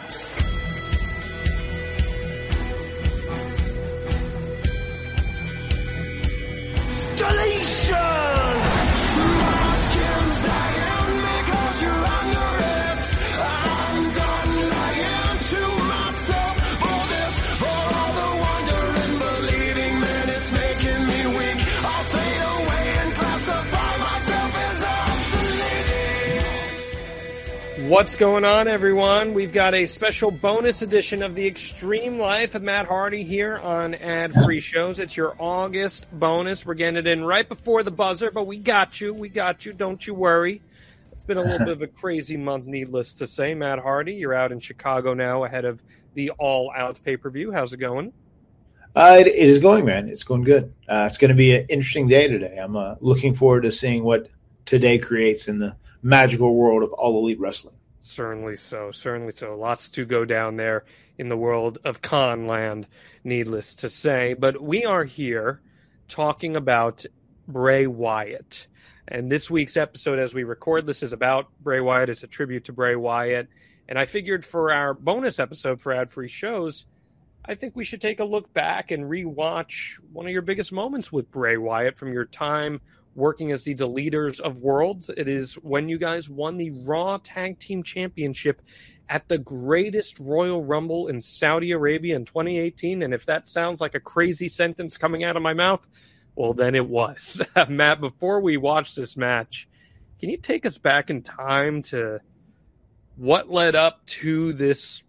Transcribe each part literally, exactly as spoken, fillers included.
What's going on, everyone? We've got a special bonus edition of the Extreme Life of Matt Hardy here on Ad Free Shows. It's your August bonus. We're getting it in right before the buzzer, but we got you. We got you. Don't you worry. It's been a little bit of a crazy month, needless to say. Matt Hardy, you're out in Chicago now ahead of the All Out pay-per-view. How's it going? Uh, it, it is going, man. It's going good. Uh, it's going to be an interesting day today. I'm uh, looking forward to seeing what today creates in the magical world of All Elite Wrestling. Certainly so. Certainly so. Lots to go down there in the world of con land, needless to say. But we are here talking about Bray Wyatt. And this week's episode, as we record this, is about Bray Wyatt. It's a tribute to Bray Wyatt. And I figured for our bonus episode for ad-free shows, I think we should take a look back and rewatch one of your biggest moments with Bray Wyatt from your time working as the Deleters of Worlds. It is when you guys won the Raw Tag Team Championship at the greatest Royal Rumble in Saudi Arabia in twenty eighteen. And if that sounds like a crazy sentence coming out of my mouth, well, then it was. Matt, before we watch this match, can you take us back in time to what led up to this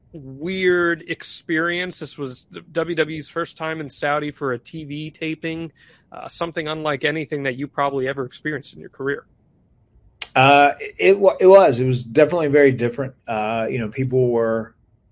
weird experience? This was W W E's first time in Saudi for a T V taping, uh, something unlike anything that you probably ever experienced in your career. Uh, it, it was. It was definitely very different. Uh, you know, people were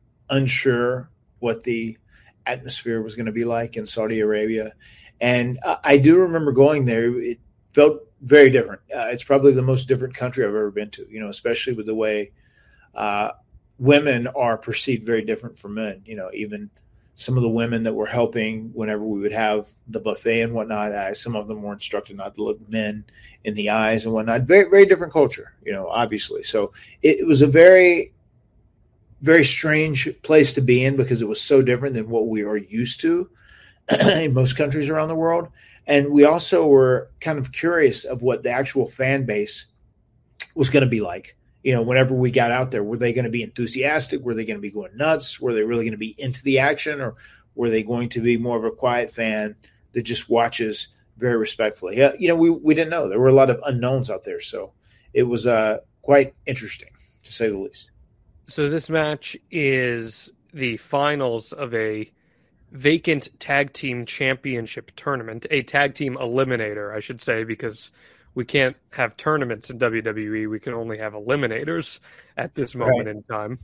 unsure what the atmosphere was going to be like in Saudi Arabia. And uh, I do remember going there. It felt very different. Uh, it's probably the most different country I've ever been to, you know, especially with the way uh, women are perceived very different from men. You know, even some of the women that were helping whenever we would have the buffet and whatnot, uh, some of them were instructed not to look men in the eyes and whatnot. Very, very different culture, you know, obviously. So it, it was a very, very strange place to be in because it was so different than what we are used to in most countries around the world. And we also were kind of curious of what the actual fan base was going to be like. You know, whenever we got out there, were they going to be enthusiastic? Were they going to be going nuts? Were they really going to be into the action? Or were they going to be more of a quiet fan that just watches very respectfully? Yeah, you know, we, we didn't know. There were a lot of unknowns out there. So it was uh, quite interesting, to say the least. So this match is the finals of a vacant tag team championship tournament, a tag team eliminator, I should say, because we can't have tournaments in W W E. We can only have eliminators at this moment right. in time.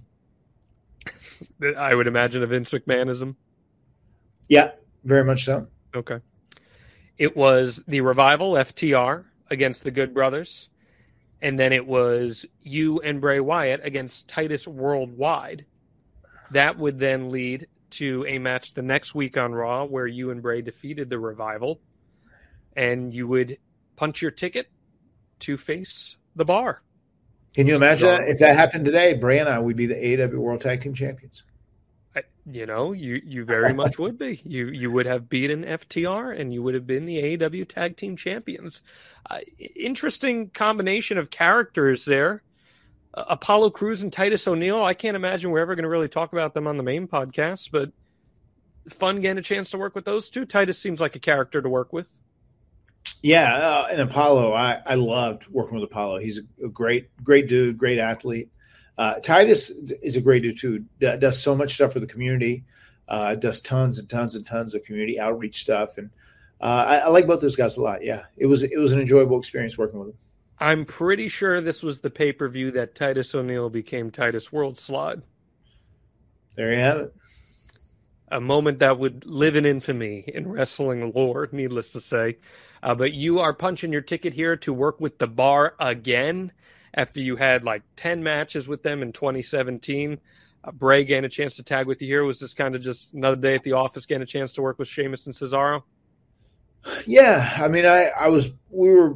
I would imagine a Vince McMahonism. Yeah, very much so. Okay. It was the Revival, F T R, against the Good Brothers. And then it was you and Bray Wyatt against Titus Worldwide. That would then lead to a match the next week on Raw where you and Bray defeated the Revival. And you would punch your ticket to face the Bar. Can you imagine that? If that happened today, Bray and I would be the A E W World Tag Team Champions. I, you know, you, you very much would be. You you would have beaten F T R and you would have been the A E W Tag Team Champions. Uh, interesting combination of characters there. Uh, Apollo Crews and Titus O'Neil. I can't imagine we're ever going to really talk about them on the main podcast, but fun getting a chance to work with those two. Titus seems like a character to work with. Yeah, uh, and Apollo, I, I loved working with Apollo. He's a, a great, great dude, great athlete. Uh, Titus is a great dude too. D- does so much stuff for the community. Uh, does tons and tons and tons of community outreach stuff, and uh, I, I like both those guys a lot. Yeah, it was it was an enjoyable experience working with them. I'm pretty sure this was the pay per view that Titus O'Neil became Titus World Slot. There you have it. A moment that would live in infamy in wrestling lore, needless to say. Uh, but you are punching your ticket here to work with the Bar again after you had like ten matches with them in twenty seventeen. Uh, Bray getting a chance to tag with you here. Was this kind of just another day at the office getting a chance to work with Sheamus and Cesaro? Yeah. I mean, I, I was, we were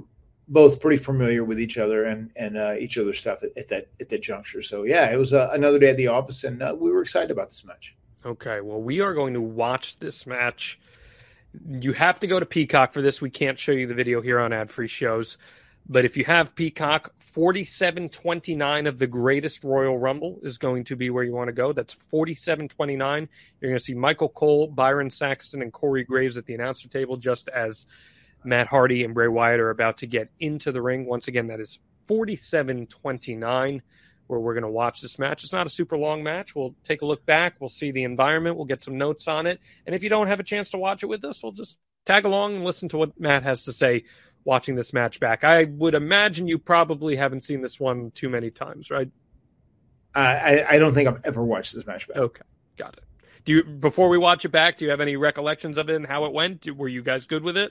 both pretty familiar with each other and and uh, each other's stuff at, at that at that juncture. So yeah, it was uh, another day at the office, and uh, we were excited about this match. Okay, well, we are going to watch this match. You have to go to Peacock for this. We can't show you the video here on ad-free shows. But if you have Peacock, forty-seven twenty-nine of the Greatest Royal Rumble is going to be where you want to go. That's forty-seven twenty-nine. You're going to see Michael Cole, Byron Saxton, and Corey Graves at the announcer table, just as Matt Hardy and Bray Wyatt are about to get into the ring. Once again, that is forty-seven twenty-nine, where we're going to watch this match. It's not a super long match. We'll take a look back. We'll see the environment. We'll get some notes on it. And if you don't have a chance to watch it with us, we'll just tag along and listen to what Matt has to say watching this match back. I would imagine you probably haven't seen this one too many times, right? I, I don't think I've ever watched this match back. Okay, got it. Do you, before we watch it back, do you have any recollections of it and how it went? Were you guys good with it?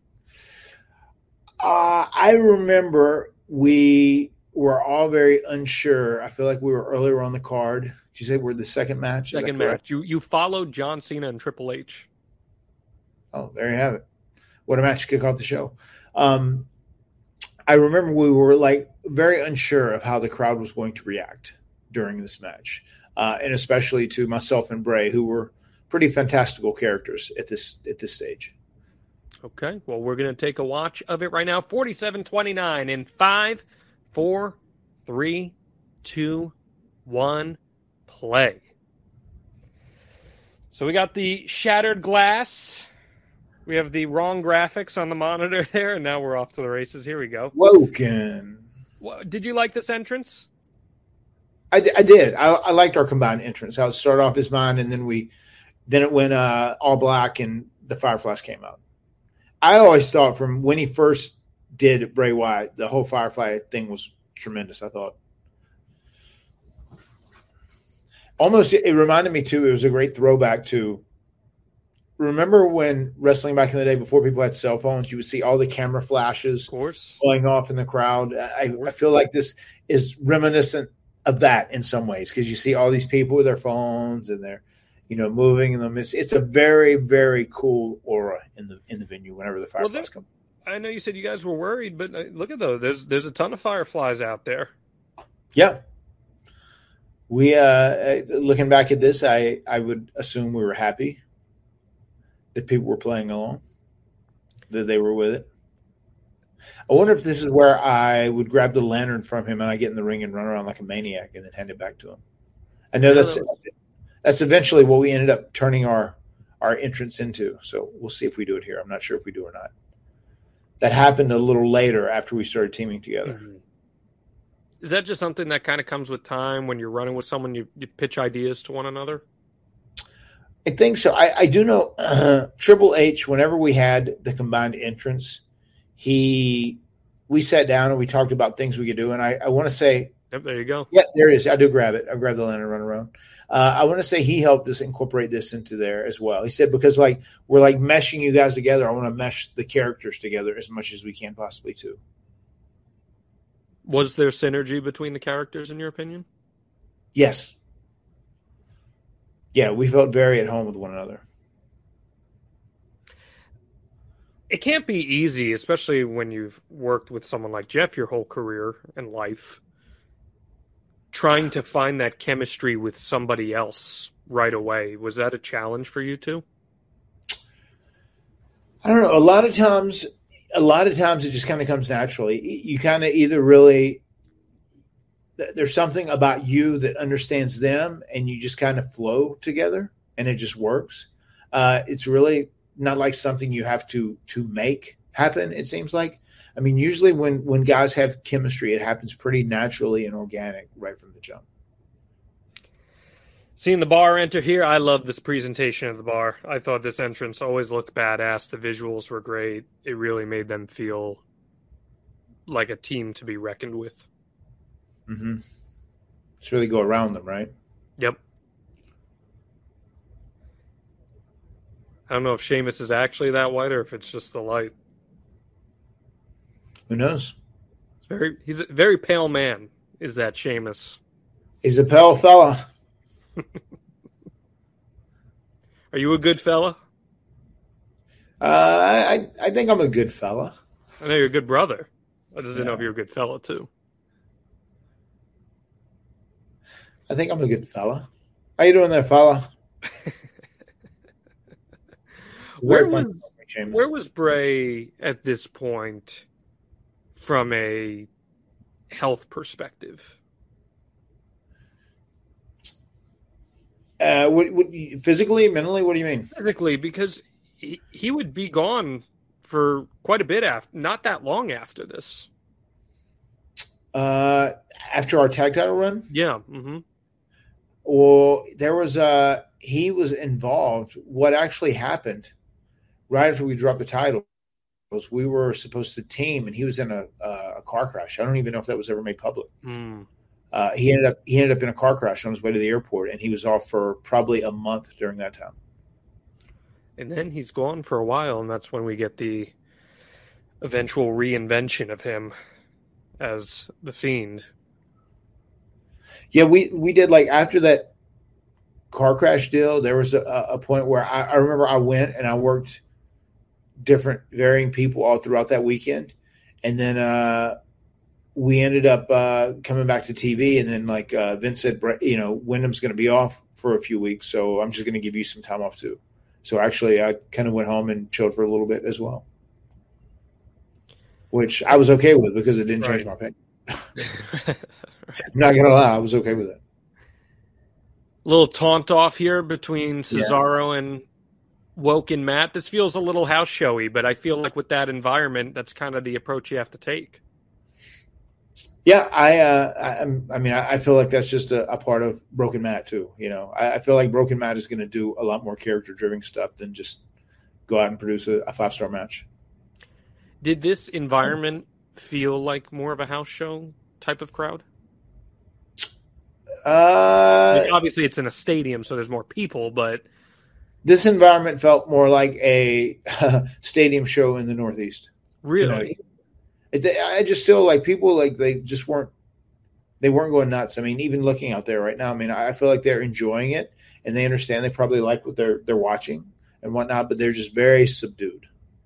Uh, I remember we were all very unsure. I feel like we were earlier on the card. Did you say we're the second match? Second match. You you followed John Cena and Triple H. Oh, there you have it. What a match to kick off the show. Um, I remember we were like very unsure of how the crowd was going to react during this match, uh, and especially to myself and Bray, who were pretty fantastical characters at this at this stage. Okay, well, we're going to take a watch of it right now. forty-seven twenty-nine in five, four, three, two, one, play. So we got the shattered glass. We have the wrong graphics on the monitor there, and now we're off to the races. Here we go. Woken. Well, did you like this entrance? I, I did. I, I liked our combined entrance. How it started off as mine, and then we, then it went uh, all black, and the Fireflies came out. I always thought from when he first did Bray Wyatt, the whole Firefly thing was tremendous. I thought. Almost, it reminded me too. It was a great throwback to. Remember when wrestling back in the day, before people had cell phones, you would see all the camera flashes of course. going off in the crowd. I, I feel like this is reminiscent of that in some ways, because you see all these people with their phones and they're, you know, moving in them. It's, it's a very, very cool aura in the in the venue whenever the Fireflies well, come. I know you said you guys were worried, but look at those. There's there's a ton of Fireflies out there. Yeah. We uh, looking back at this, I, I would assume we were happy that people were playing along, that they were with it. I wonder if this is where I would grab the lantern from him and I get in the ring and run around like a maniac and then hand it back to him. I know that's that's eventually what we ended up turning our our entrance into. So we'll see if we do it here. I'm not sure if we do or not. That happened a little later after we started teaming together. Mm-hmm. Is that just something that kind of comes with time when you're running with someone, you, you pitch ideas to one another? I think so. I, I do know uh, Triple H, whenever we had the combined entrance, he we sat down and we talked about things we could do. And I, I want to say, yep, there you go. Yeah, there it is. I do grab it. I grab the lantern and run around. Uh, I want to say he helped us incorporate this into there as well. He said, because like we're like meshing you guys together, I want to mesh the characters together as much as we can possibly too. Was there synergy between the characters in your opinion? Yes. Yeah, we felt very at home with one another. It can't be easy, especially when you've worked with someone like Jeff your whole career and life, trying to find that chemistry with somebody else right away. Was that a challenge for you two? I don't know. A lot of times, a lot of times it just kind of comes naturally. You kind of either really... There's something about you that understands them and you just kind of flow together and it just works. Uh, it's really not like something you have to, to make happen. It seems like, I mean, usually when, when guys have chemistry, it happens pretty naturally and organic right from the jump. Seeing the bar enter here, I love this presentation of the bar. I thought this entrance always looked badass. The visuals were great. It really made them feel like a team to be reckoned with. Mm-hmm. Just really go around them, right? Yep. I don't know if Sheamus is actually that white or if it's just the light. Who knows? It's very, he's a very pale man, is that Sheamus. He's a pale fella. Are you a good fella? Uh, I I think I'm a good fella. I know you're a good brother. I just didn't Yeah. know if you were a good fella too. I think I'm a good fella. How you doing there, fella? Where Very was fun. James. where was Bray at this point from a health perspective? Uh, what, what, physically, mentally, what do you mean? Physically, because he, he would be gone for quite a bit after, not that long after this. Uh, after our tag title run? Yeah. Mm-hmm. Well, there was a, he was involved. What actually happened right after we dropped the titles, we were supposed to team, and he was in a, a car crash. I don't even know if that was ever made public. Mm. Uh, he ended up he ended up in a car crash on his way to the airport, and he was off for probably a month during that time. And then he's gone for a while, and that's when we get the eventual reinvention of him as the Fiend. Yeah, we we did like after that car crash deal. There was a, a point where I, I remember I went and I worked different varying people all throughout that weekend, and then uh, we ended up uh, coming back to T V, and then like uh, Vince said, you know, Wyndham's going to be off for a few weeks, so I'm just going to give you some time off too. So actually, I kind of went home and chilled for a little bit as well, which I was okay with because it didn't change Right. my pay. I'm not going to lie, I was okay with it. Little taunt off here between Cesaro yeah. and Woken Matt. This feels a little house showy, but I feel like with that environment, that's kind of the approach you have to take. Yeah, I, uh, I, I mean, I feel like that's just a, a part of Broken Matt too. You know, I, I feel like Broken Matt is going to do a lot more character-driven stuff than just go out and produce a, a five-star match. Did this environment feel like more of a house show type of crowd? Uh, I mean, obviously, it's in a stadium, so there's more people, but this environment felt more like a uh, stadium show in the Northeast. Really? It, I just still like people like they just weren't they weren't going nuts. I mean, even looking out there right now, I mean, I feel like they're enjoying it and they understand they probably like what they're they're watching and whatnot, but they're just very subdued.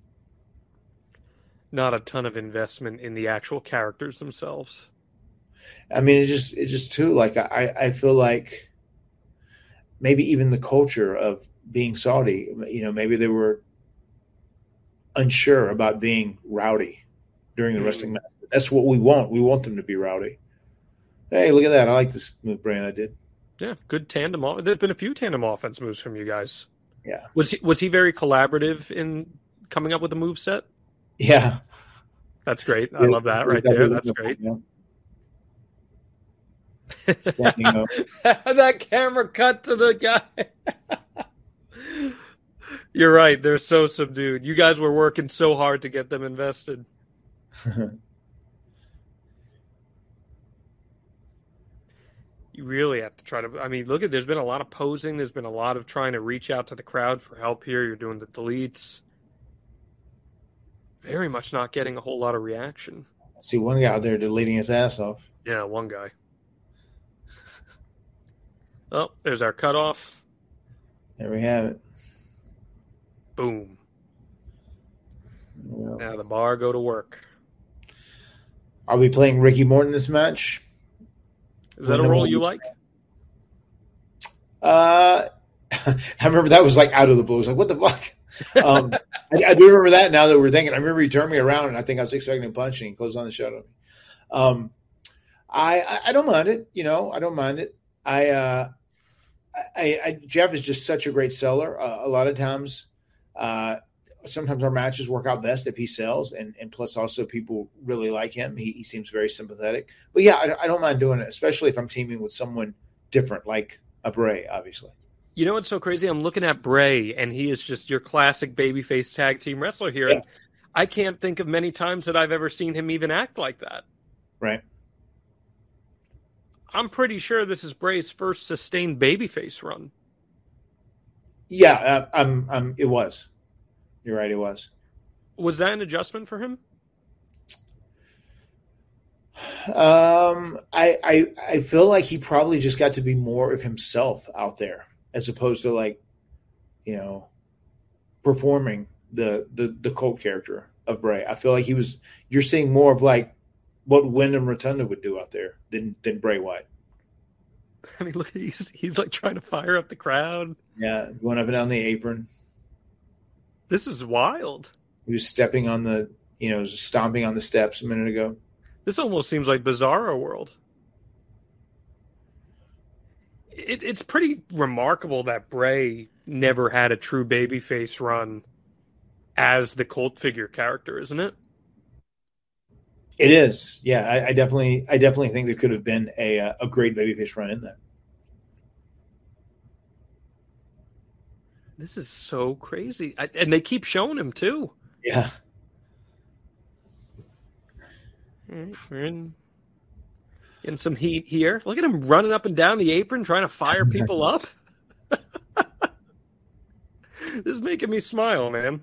Not a ton of investment in the actual characters themselves. I mean, it's just it's just too like I I feel like maybe even the culture of being Saudi, you know, maybe they were unsure about being rowdy during the mm-hmm. wrestling match. That's what we want. We want them to be rowdy. Hey, look at that. I like this move Brand I did. Yeah, good tandem. There's been a few tandem offense moves from you guys. Yeah. Was he was he very collaborative in coming up with a move set? Yeah. That's great. I love that right there. That's great. Yeah. That camera cut to the guy. You're right. They're so subdued. You guys were working so hard to get them invested. You really have to try to. I mean, look at. There's been a lot of posing. There's been a lot of trying to reach out to the crowd for help here. You're doing the deletes. Very much not getting a whole lot of reaction. I see one guy out there deleting his ass off. Yeah, one guy. Oh, there's our cutoff. There we have it. Boom. Yep. Now the bar go to work. Are we playing Ricky Morton this match? Is that a role you like? Uh, I remember that was like out of the blue. I was like, what the fuck? Um, I, I do remember that now that we're thinking. I remember he turned me around and I think I was expecting him punching and closed on the shot on me. Um, I, I, I don't mind it. You know, I don't mind it. I, uh, I, I Jeff is just such a great seller. Uh, a lot of times, uh, sometimes our matches work out best if he sells, and, and plus also people really like him. He, he seems very sympathetic. But yeah, I, I don't mind doing it, especially if I'm teaming with someone different, like a Bray, obviously. You know what's so crazy? I'm looking at Bray, and he is just your classic babyface tag team wrestler here. Yeah. And I can't think of many times that I've ever seen him even act like that. Right. I'm pretty sure this is Bray's first sustained babyface run. Yeah, uh, I'm, I'm, it was. You're right, it was. Was that an adjustment for him? Um, I, I, I feel like he probably just got to be more of himself out there, as opposed to like, you know, performing the the the cult character of Bray. I feel like he was. You're seeing more of like what Wyndham Rotunda would do out there than than Bray Wyatt. I mean, look, he's he's like trying to fire up the crowd. Yeah, going up and down the apron. This is wild. He was stepping on the, you know, stomping on the steps a minute ago. This almost seems like Bizarro World. It, it's pretty remarkable that Bray never had a true babyface run as the cult figure character, isn't it? It is. Yeah, I, I definitely, I definitely think there could have been a a great babyface run in that. This is so crazy, I, and they keep showing him too. Yeah. We're in, in some heat here. Look at him running up and down the apron, trying to fire people up. This is making me smile, man.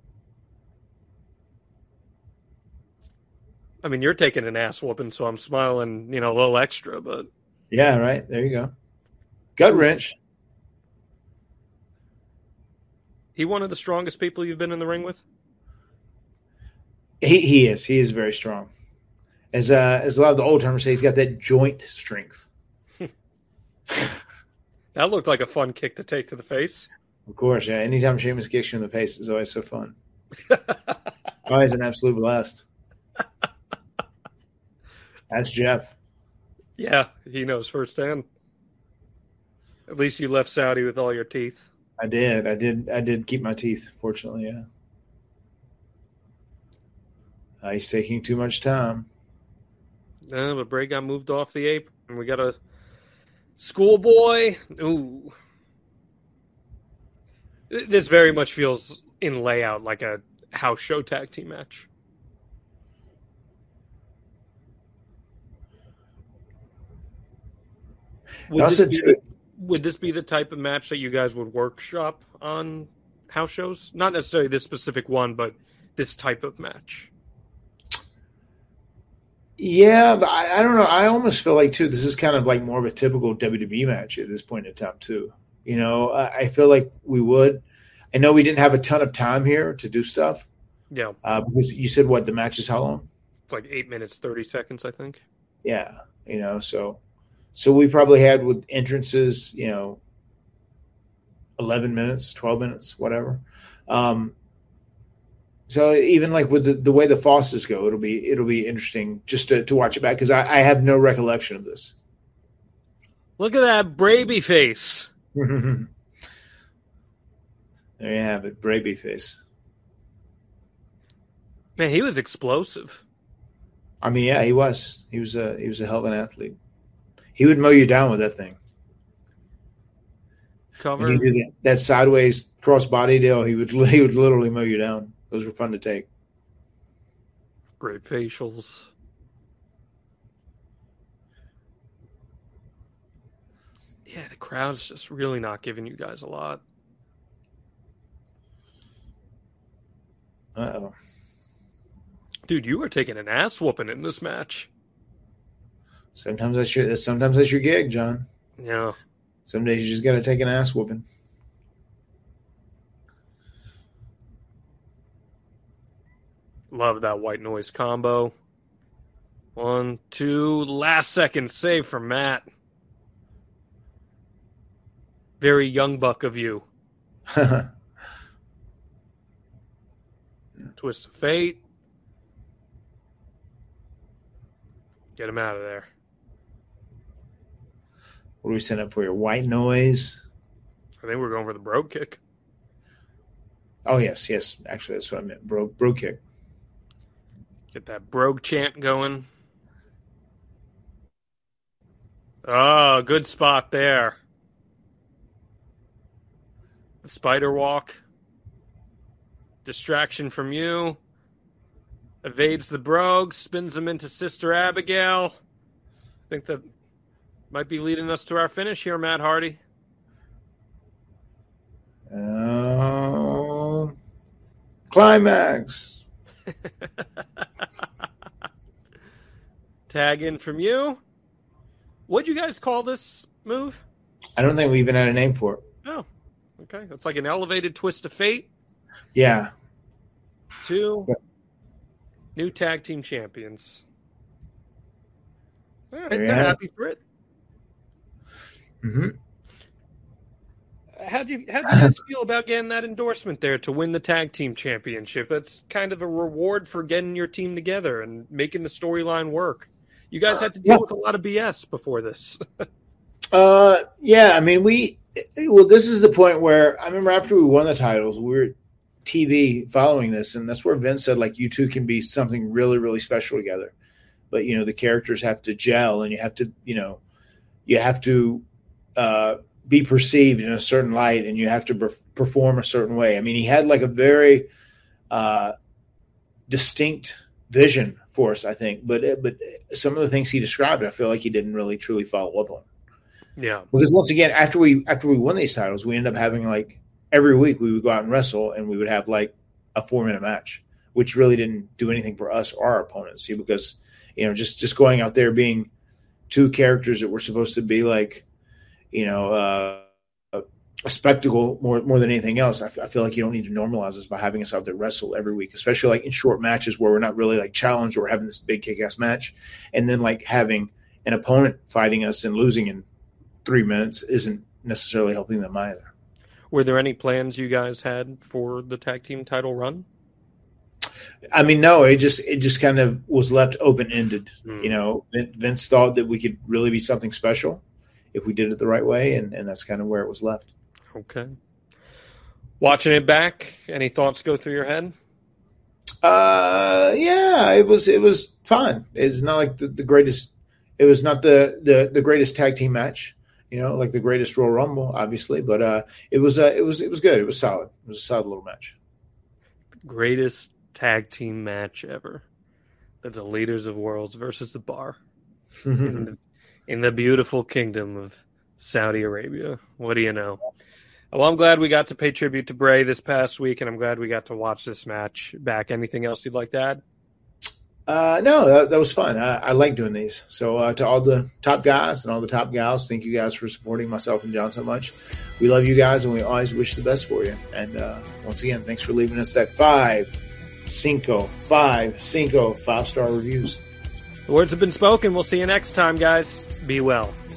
I mean, you're taking an ass whooping, so I'm smiling, you know, a little extra, but yeah, right. There you go. Gut wrench. He one of the strongest people you've been in the ring with? He he is. He is very strong. As uh, as a lot of the old timers say, he's got that joint strength. That looked like a fun kick to take to the face. Of course, yeah. Anytime Sheamus kicks you in the face is always so fun. Always an absolute blast. That's Jeff. Yeah, he knows firsthand. At least you left Saudi with all your teeth. I did. I did. I did keep my teeth. Fortunately, yeah. Uh, he's taking too much time. No, but Bray got moved off the apron. We got a schoolboy. Ooh, this very much feels in layout like a house show tag team match. Would this, be the, would this be the type of match that you guys would workshop on house shows? Not necessarily this specific one, but this type of match. Yeah, but I, I don't know. I almost feel like, too, this is kind of like more of a typical W W E match at this point in time, too. You know, I, I feel like we would. I know we didn't have a ton of time here to do stuff. Yeah. Uh, because you said, what, the match is how long? It's like eight minutes, thirty seconds, I think. Yeah. You know, so... So we probably had with entrances, you know, eleven minutes, twelve minutes, whatever. Um, so even like with the, the way the Fosses go, it'll be it'll be interesting just to, to watch it back because I, I have no recollection of this. Look at that Braby face. There you have it, Braby face. Man, he was explosive. I mean, yeah, he was. He was a he was a hell of an athlete. He would mow you down with that thing. Cover. You do that, that sideways cross body deal. He would he would literally mow you down. Those were fun to take. Great facials. Yeah, the crowd's just really not giving you guys a lot. Uh-oh. Dude, you were taking an ass whooping in this match. Sometimes that's your sometimes that's your gig, John. Yeah. Some days you just got to take an ass whooping. Love that white noise combo. One, two, last second save for Matt. Very young buck of you. Twist of fate. Get him out of there. What do we set up for your white noise? I think we're going for the brogue kick. Oh, yes, yes. Actually, that's what I meant. Bro, bro kick. Get that brogue chant going. Oh, good spot there. The spider walk. Distraction from you. Evades the brogue. Spins him into Sister Abigail. I think that might be leading us to our finish here, Matt Hardy. Uh, climax. Tag in from you. What'd you guys call this move? I don't think we even had a name for it. Oh, okay. It's like an elevated twist of fate. Yeah. Two yeah. new tag team champions. All right, they're happy it. for it. Mm-hmm. How do you how do you guys feel about getting that endorsement there to win the tag team championship? It's kind of a reward for getting your team together and making the storyline work. You guys had to deal yeah. with a lot of B S before this. uh, yeah, I mean, we well, this is the point where I remember after we won the titles, we were T V following this, and that's where Vince said, like, you two can be something really, really special together. But you know, the characters have to gel, and you have to, you know, you have to. Uh, be perceived in a certain light, and you have to per- perform a certain way. I mean, he had like a very uh, distinct vision for us, I think, but but some of the things he described, I feel like he didn't really truly follow up on. Yeah, because once again, after we after we won these titles, we ended up having like every week we would go out and wrestle, and we would have like a four minute match, which really didn't do anything for us or our opponents. See, because you know, just just going out there being two characters that were supposed to be like, you know, uh, a, a spectacle more more than anything else. I, f- I feel like you don't need to normalize this by having us out there wrestle every week, especially like in short matches where we're not really like challenged or having this big kick-ass match. And then like having an opponent fighting us and losing in three minutes isn't necessarily helping them either. Were there any plans you guys had for the tag team title run? I mean, no, it just it just kind of was left open-ended. Mm. You know, Vince thought that we could really be something special if we did it the right way, and, and that's kind of where it was left. Okay. Watching it back, any thoughts go through your head? Uh, yeah, it was it was fun. It's not like the, the greatest. It was not the, the, the greatest tag team match, you know, like the greatest Royal Rumble, obviously, but uh, it was uh, it was it was good. It was solid. It was a solid little match. Greatest tag team match ever. The Deleters of Worlds versus the Bar. in, the, in the beautiful kingdom of Saudi Arabia. What do you know? Well, I'm glad we got to pay tribute to Bray this past week, and I'm glad we got to watch this match back. Anything else you'd like to add? Uh, no, that, that was fun. I, I like doing these. So uh, to all the top guys and all the top gals, thank you guys for supporting myself and John so much. We love you guys, and we always wish the best for you. And uh, once again, thanks for leaving us that five, cinco, five, cinco, five-star reviews. The words have been spoken. We'll see you next time, guys. Be well.